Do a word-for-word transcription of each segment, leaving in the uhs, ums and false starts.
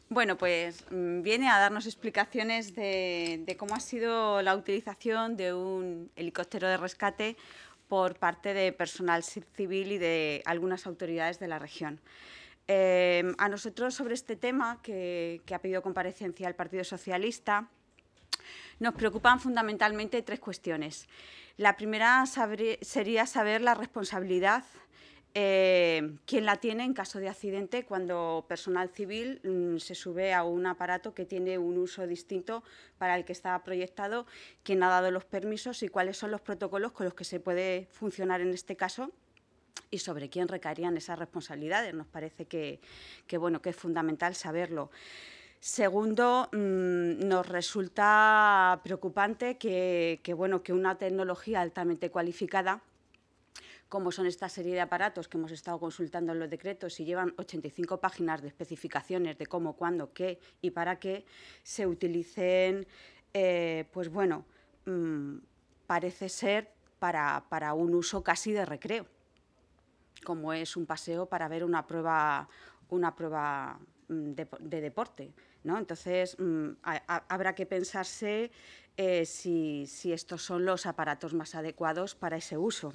Bueno, pues viene a darnos explicaciones de, de cómo ha sido la utilización de un helicóptero de rescate por parte de personal civil y de algunas autoridades de la región. Eh, a nosotros, sobre este tema, que, que ha pedido comparecencia el Partido Socialista, nos preocupan fundamentalmente tres cuestiones. La primera saber, sería saber la responsabilidad, eh, quién la tiene en caso de accidente cuando personal civil mmm, se sube a un aparato que tiene un uso distinto para el que está proyectado, quién ha dado los permisos y cuáles son los protocolos con los que se puede funcionar en este caso y sobre quién recaerían esas responsabilidades. Nos parece que, que, bueno, que es fundamental saberlo. Segundo, mmm, nos resulta preocupante que, que, bueno, que una tecnología altamente cualificada, como son esta serie de aparatos que hemos estado consultando en los decretos y llevan ochenta y cinco páginas de especificaciones de cómo, cuándo, qué y para qué, se utilicen, eh, pues bueno, mmm, parece ser para, para un uso casi de recreo, como es un paseo para ver una prueba, una prueba de, de deporte, ¿no? Entonces, mmm, a, a, habrá que pensarse eh, si, si estos son los aparatos más adecuados para ese uso.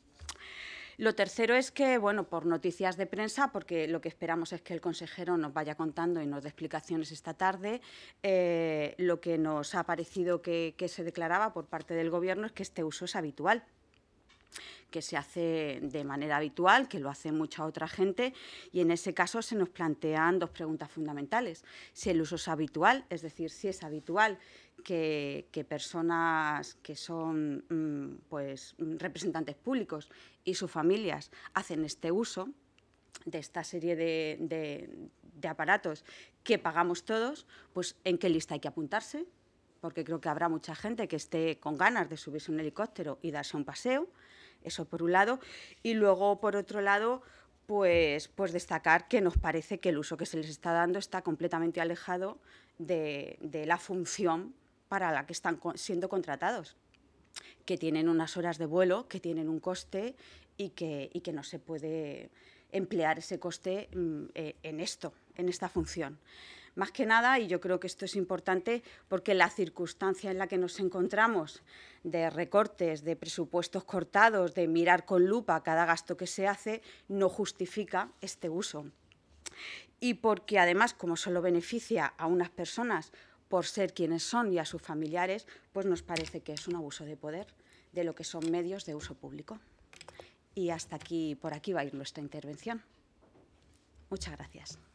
Lo tercero es que, bueno, por noticias de prensa, porque lo que esperamos es que el consejero nos vaya contando y nos dé explicaciones esta tarde, eh, lo que nos ha parecido que, que se declaraba por parte del Gobierno es que este uso es habitual, que se hace de manera habitual, que lo hace mucha otra gente, y en ese caso se nos plantean dos preguntas fundamentales. Si el uso es habitual, es decir, si es habitual que, que personas que son mmm, pues, representantes públicos y sus familias hacen este uso de esta serie de, de, de aparatos que pagamos todos, pues en qué lista hay que apuntarse, porque creo que habrá mucha gente que esté con ganas de subirse a un helicóptero y darse un paseo. Eso por un lado. Y luego, por otro lado, pues, pues destacar que nos parece que el uso que se les está dando está completamente alejado de, de la función para la que están siendo contratados, que tienen unas horas de vuelo, que tienen un coste y que, y que no se puede emplear ese coste mmm, en esto, en esta función. Más que nada, y yo creo que esto es importante, porque la circunstancia en la que nos encontramos de recortes, de presupuestos cortados, de mirar con lupa cada gasto que se hace, no justifica este uso. Y porque además, como solo beneficia a unas personas por ser quienes son y a sus familiares, pues nos parece que es un abuso de poder de lo que son medios de uso público. Y hasta aquí, por aquí va a ir nuestra intervención. Muchas gracias.